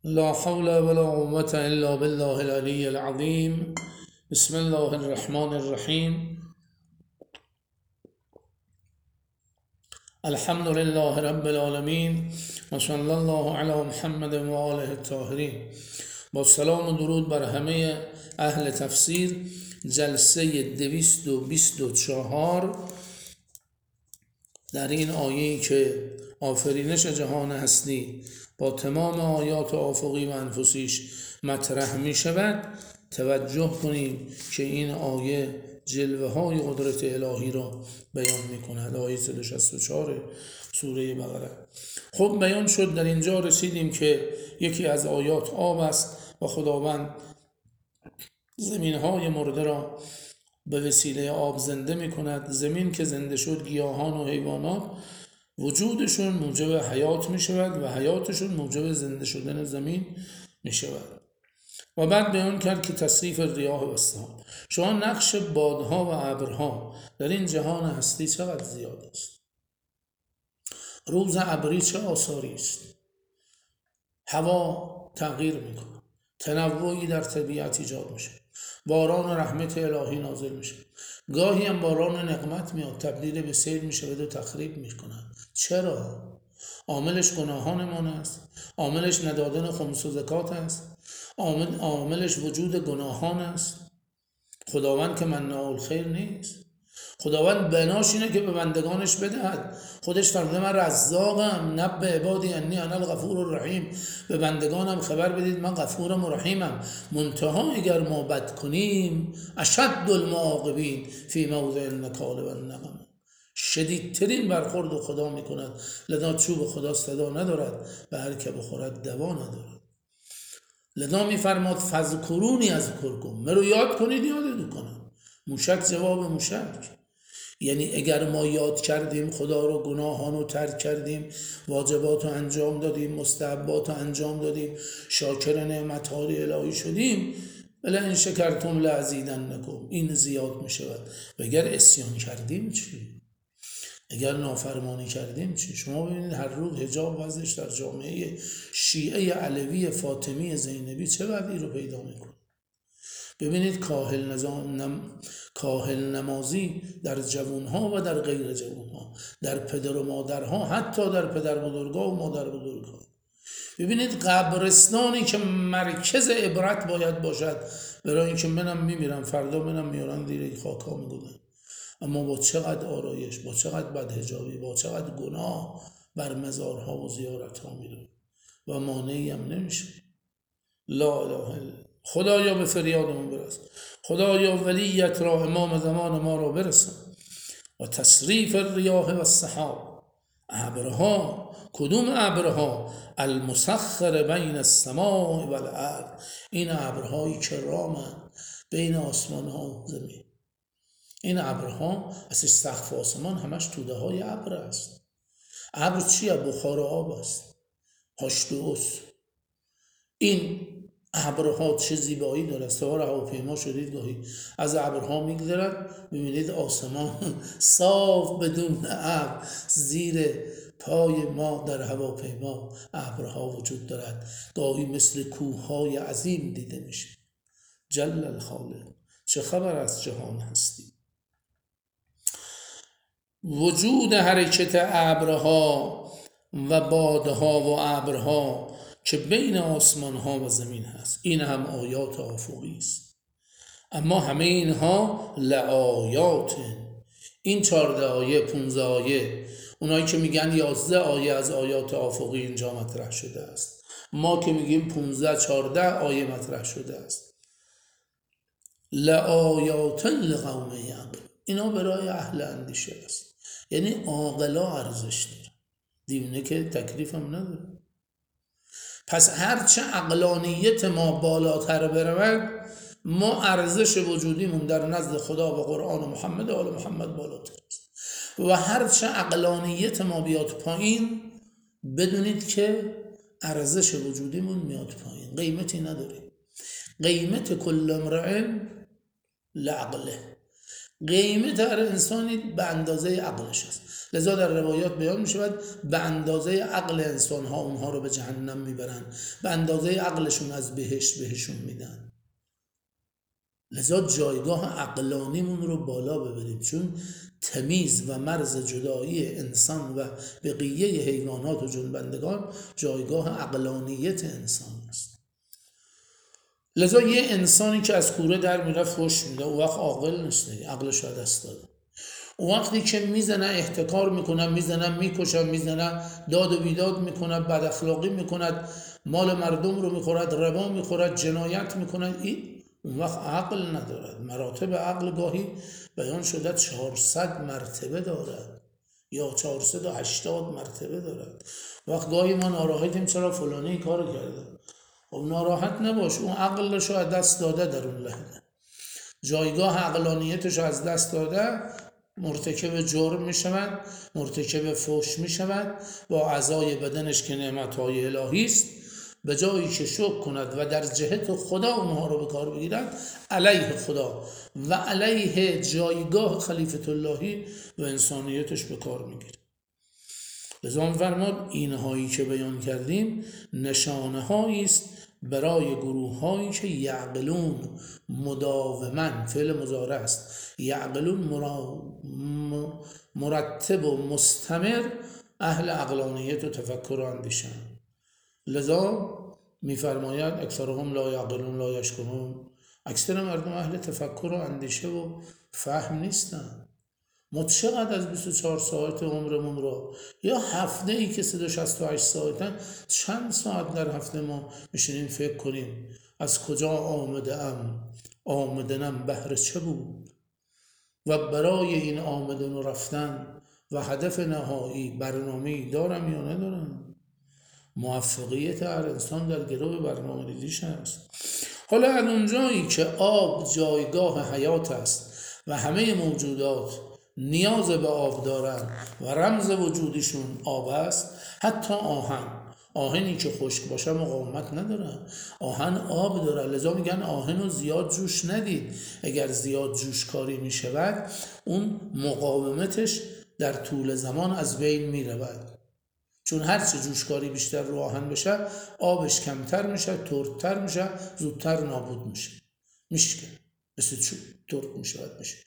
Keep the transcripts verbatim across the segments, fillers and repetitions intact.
لا حول ولا قوة إلا بالله العلي العظيم. بسم الله الرحمن الرحيم. الحمد لله رب العالمين و صلی الله علی محمد و آله الطاهرین. با سلام و درود بر همه اهل تفسیر، جلسه دویست و بیست و چهار در این آیه‌ای که آفرینش جهان هستی با تمام آیات آفاقی و انفسیش مطرح می شود. توجه کنیم که این آیه جلوه های قدرت الهی را بیان می کند. آیه صد و شصت و چهار سوره بقره. خب بیان شد، در اینجا رسیدیم که یکی از آیات آب است و خداوند زمین های مرده را به وسیله آب زنده می کند. زمین که زنده شد، گیاهان و حیوانات وجودشون موجب حیات می شود و حیاتشون موجب زنده شدن زمین می شود. و بعد بیان کرد که تصریف ریاح و السحاب. شما نقش بادها و ابرها در این جهان هستی چقدر زیاد است. روز ابری چه آثاری است. هوا تغییر میکنه، تنوعی در طبیعت ایجاد میشه، باران رحمت الهی نازل میشه، گاهی هم باران نقمت میاد تبدیل به سیل میشه و تخریب میکنه. چرا؟ عاملش گناهانمان است، عاملش ندادن خمس و زکات است، عامل عاملش وجود گناهان است. خداوند که مناع الخیر نیست. خداوند بناش اینه که به بندگانش بدهد. خودش فرموده من رزاقم، نبئ عبادی انی انا الغفور الرحیم. به بندگانم خبر بدید من غفورم و رحیمم. منتها اگر ما بد کنیم اشد المعاقبین فی موضع النکال و النقم. شدیدترین برخورد خدا میکند، لذا چوب خدا صدا ندارد و هر که بخورد دوا ندارد. لذا میفرماد فذکرونی اذکرکم، مرا یاد کنید یادتون کنم. موشک جواب موشک، یعنی اگر ما یاد کردیم خدا رو، گناهان رو ترک کردیم، واجبات رو انجام دادیم، مستحبات رو انجام دادیم، شاکر نعمت‌های الهی شدیم، بلا این شکرتم لازیدنکم، این زیاد می شود. و اگر عصیان کردیم چی؟ اگر نافرمانی کردیم چی؟ شما ببینید هر روز حجاب وضعش در جامعه شیعه علوی فاطمی زینبی چه وضعی رو پیدا میکنه. ببینید کاهل, نظام نم... کاهل نمازی در جوانها و در غیر جوانها، در پدر و مادرها، حتی در پدر بزرگا و مادر بزرگها. ببینید قبرستانی که مرکز عبرت باید باشد، برای اینکه منم میمیرم فردا منم میارن دیر خاکا میگودن، اما با چقدر آرایش، با چقدر بدحجابی، با چقدر گناه بر مزارها و زیارتها میره و مانعی هم نمیشه. لا اله الا خدایا به فریادمون برس. خدایا ولیت را، امام زمان ما را برسن. و تصریف الریاح و السحاب، ابرها. کدوم ابرها؟ المسخر بین السماء و الارض، این ابرهایی که رامند بین آسمان ها و زمین. این ابرها از سقف آسمان همش توده های ابر است. ابر چیه؟ بخار آب است، هاش دو اس. این ابرها چه زیبایی داره. سوار هواپیما شدید گاهی از ابرها میگذرد، ببینید آسمان صاف بدون ابر. زیر پای ما در هواپیما ابرها وجود دارد، گاهی مثل کوههای عظیم دیده میشه. جل الخالق. چه خبر از جهان هستی؟ وجود حرکت ابرها و بادها و ابرها که بین آسمان ها و زمین هست، این هم آیات آفاقی است. اما همه اینها لآیات، این چارده آیه، پونزده آیه، اونایی که میگن یازده آیه از آیات آفاقی اینجا مطرح شده است، ما که میگیم پونزده چارده آیه مطرح شده است. لآیات لقوم یعقلون، اینا برای اهل اندیشه است، یعنی عاقلا ارزش داره. دیونه که تکلیف هم نداره. پس هرچه عقلانیت ما بالاتر برود، ما ارزش وجودیمون در نزد خدا و قرآن و محمد و آل محمد بالاتر است. و هرچه عقلانیت ما بیاد پایین، بدونید که ارزش وجودیمون میاد پایین، قیمتی نداره. قیمت کل امرئ لعقله، قیمت هر انسانی به اندازه عقلش است. لذا در روایات بیان می شود به اندازه عقل انسان ها اونها رو به جهنم میبرن، به اندازه عقلشون از بهشت بهشون میدن. لذا جایگاه عقلانیمون رو بالا ببریم، چون تمیز و مرز جدایی انسان و بقیه حیوانات و جنبندگان جایگاه عقلانیت انسان است. لذا یه انسانی که از کوره در میره فحش میده، اون وقت عاقل نیست، عقلش رو دست داده. اون وقتی که میزنه، احتکار میکنه، میزنه، میکشه، میزنه، داد و بیداد میکنه، بد اخلاقی میکند، مال مردم رو میخورد، ربا میخورد، جنایت میکند، این اون وقت عقل ندارد. مراتب عقل گاهی بیان شده چهارصد مرتبه دارد یا چهارصد و هشتاد مرتبه دارد. وقت گاهی ما ناراحتیم چرا فلانی این کارو کرده. خب ناراحت نباش، اون عقلش رو از دست داده، در اون لحظه جایگاه عقلانیتش رو از دست داده، مرتکب جرم می شود، مرتکب فحش می شود، با اعضای بدنش که نعمتهای الهی است، به جایی که شکر کند و در جهت خدا اونها رو به کار بگیرد، علیه خدا و علیه جایگاه خلیفت اللهی و انسانیتش به کار میگیره. لذا فرمود اینهایی که بیان کردیم نشانه هایی است برای گروه هایی که یعقلون مداومن، فعل مضارع است، یعقلون مرتب و مستمر اهل عقلانیت و تفکر و اندیشن. لذا میفرماید اکثرهم لا یعقلون لا یشکرون، اکثر مردم اهل تفکر و اندیشه و فهم نیستن. ما چقدر از بیست و چهار ساعت عمرمون رو، یا هفته ای که صد و شصت و هشت ساعتن، چند ساعت در هفته ما میشینیم فکر کنیم از کجا آمده ام، آمدنم بهر چه بود و برای این آمدن و رفتن و هدف نهایی برنامه‌ای دارم یا ندارم. موفقیت هر انسان در گرو برنامه ریزیش هست. حالا از اونجایی که آب جایگاه حیات است و همه موجودات نیاز به آب دارن و رمز وجودشون آب است، حتی آهن، آهنی که خشک باشه مقاومت نداره، آهن آب داره. لذا میگن آهن رو زیاد جوش ندید، اگر زیاد جوش کاری میشود اون مقاومتش در طول زمان از بین میرود، چون هرچه جوشکاری بیشتر رو آهن بشه آبش کمتر میشه، تردتر میشه، زودتر نابود میشه، میشه مثل چون ترد میشود میشه.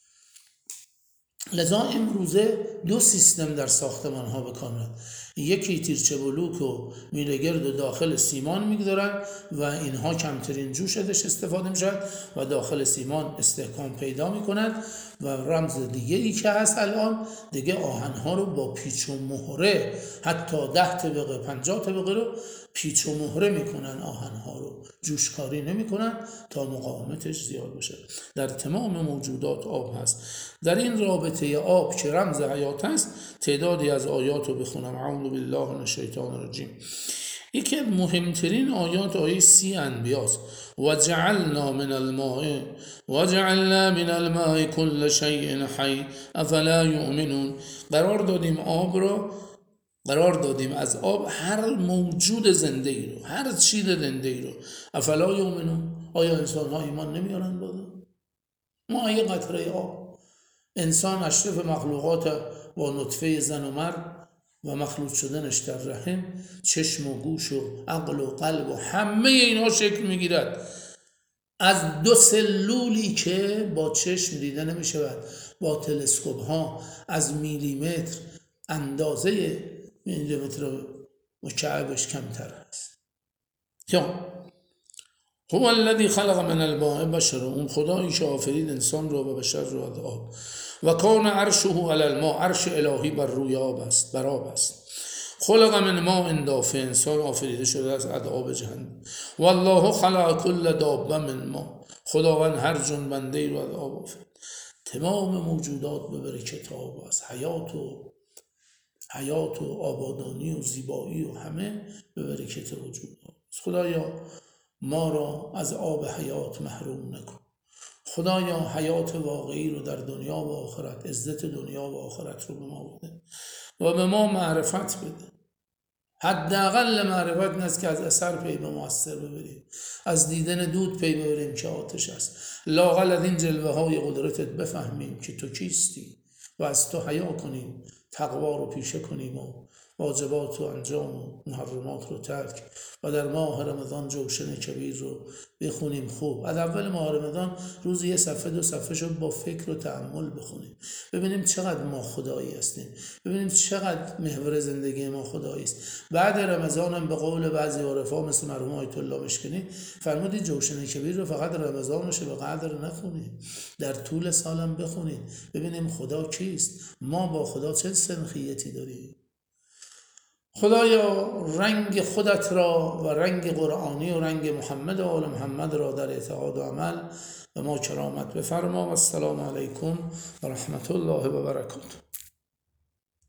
لذا امروزه دو سیستم در ساختمان ها بکنند، یکی تیرچه بلوک و میره گرد و داخل سیمان میگذارن و اینها کمترین جوش ازش استفاده میشن و داخل سیمان استحکام پیدا میکنن. و رمز دیگه ای که هست الان دیگه آهنها رو با پیچ و مهره، حتی ده طبقه پنجاه طبقه رو پیچ و مهره میکنن، آهنها رو جوشکاری نمیکنن تا مقاومتش زیاد بشه. در تمام موجودات آب هست. در این رابطه آب که رمز حیات هست تعدادی از آیات رو بخونم. اعوذ بالله من الشیطان الرجیم. یکی از مهمترین آیات آیه سی انبیاست. و جعلنا من الماء و جعلنا من الماء كل شیء حی افلا یؤمنون. قرار دادیم آب رو، قرار دادیم از آب هر موجود زنده ای رو، هر چیز زنده ای رو. افلا یؤمنون، آیا انسان ها ایمان نمیارن؟ بازه ما یه قطره آب، انسان اشرف مخلوقات با نطفه زن و مرد و مخلوط شدنش در رحم، چشم و گوش و عقل و قلب و همه اینها شکل میگیرد از دو سلولی که با چشم دیده نمی شود، با تلسکوپ ها از میلیمتر اندازه میلیمتر مکعبش کمتر است. یا هو الذی خلق من الماء بشر، اون خدایی که آفرید انسان رو و بشر رو از آب. و کان عرشه علی الماء، عرش الهی بر روی آب است، بر آب است. خلق من ماء دافع، انسان آفریده شده از آب جهنم. والله خلق کل دابه من ماء، خداوند هر جنبنده رو از آب آفرید. تمام موجودات به برکت آب است. حیات و حیات و آبادانی و زیبایی و همه به برکت وجود آب است. خدایا ما را از آب حیات محروم نکن. خدایا حیات واقعی رو در دنیا و آخرت، عزت دنیا و آخرت رو به ما بده و به ما معرفت بده. حداقل معرفت نیست که از اثر پی به مؤثر ببریم، از دیدن دود پی ببریم که آتش است. لااقل از این جلوه های قدرتت بفهمیم که تو کیستی و از تو حیا کنیم تقوا رو پیشه کنیم و واجبات رو انجام و محرمات رو ترک و در ماه رمضان جوشن کبیر رو بخونیم. خوب از اول ماه رمضان روزی یه صفحه دو صفحه شد با فکر و تأمل بخونیم، ببینیم چقدر ما خدایی هستیم، ببینیم چقدر محور زندگی ما خدایی است. بعد رمضان هم به قول بعضی عرفا مثل مرحوم آیت الله مشکنی فرمودید جوشن کبیر رو فقط رمضانشه به قدر نخونید، در طول سالم بخونید ببینیم خدا کیست، ما با خدا چه سنخیتی داریم. خدایا رنگ خودت را و رنگ قرآنی و رنگ محمد و آل محمد را در اعتقاد و عمل به ما کرامت بفرما. و السلام علیکم و رحمت الله و برکاته.